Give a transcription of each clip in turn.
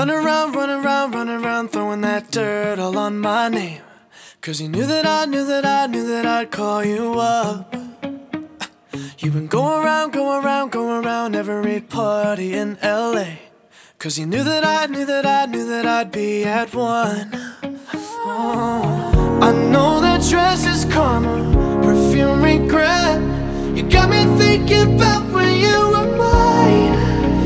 running around, throwing that dirt all on my name. 'Cause you knew that I knew that I'd call you up. You've been going around every party in LA. 'Cause you knew that I knew that I'd be at one. Oh, I know that dress is karma, perfume regret. You got me thinking about when you were mine.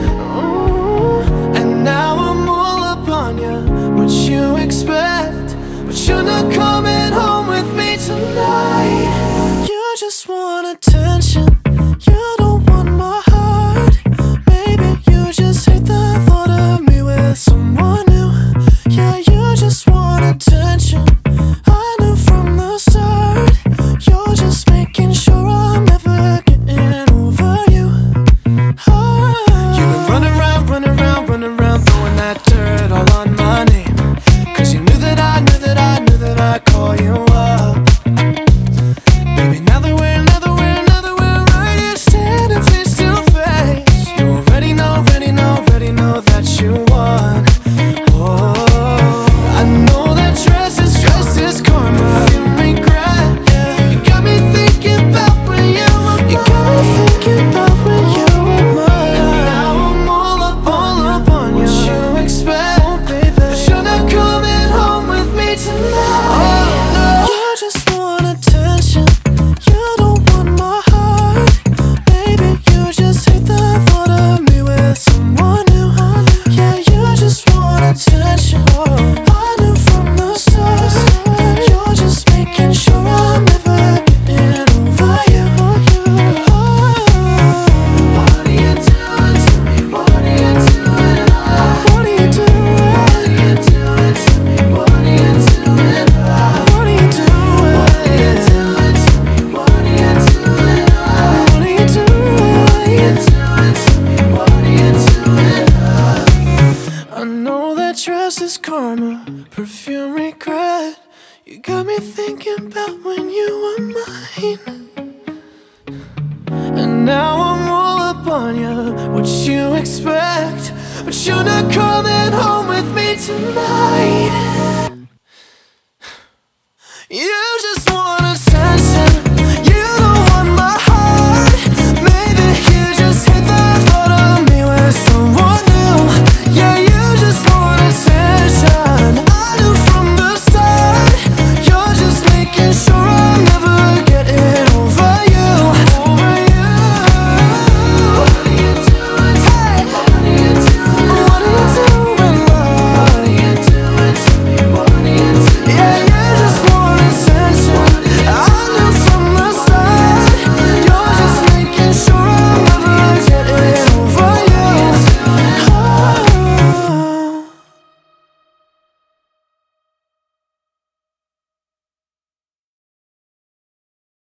And now I'm all up on you, what you expect. But you're not coming home with me tonight. You just want attention, you don't want my heart. Maybe you just hate the thought of me with someone new. Yeah, you just want attention, I knew from the start. You're just making sure I'm never getting over you. You've been running around, throwing that dirt all on my name. 'Cause you knew that I knew that I'd call you up. Baby, now that we're right here standing face to face, you already know that you won. Oh, I know that dress is karma, you regret. You got me thinking about when you were mine. You got me thinking about when you were mine. Now I'm all up on you. What you expect, oh, baby? But you're not coming home with me tonight. Oh, no. You just want attention, you don't want my heart. Maybe you just hate the thought of me with someone new. Yeah, you just want attention, I knew from the start. You're just making sure I'm never getting over you. What are you doing to me? What are you doing? What are you doing? What are you doing to me? What are you doing? What are you doing? What are you doing to me? What are you doing? What are you doing? What are you doing to me? What are you doing? I know that dress is karma, perfume regret. You got me thinking about when you were mine. And now I'm all up on you, what you expect. But you're not coming home with me tonight. You just want attention, you don't want my heart. Maybe you just hate the thought of me with someone new. Yeah, you just want attention, I knew from the start. You're just making sure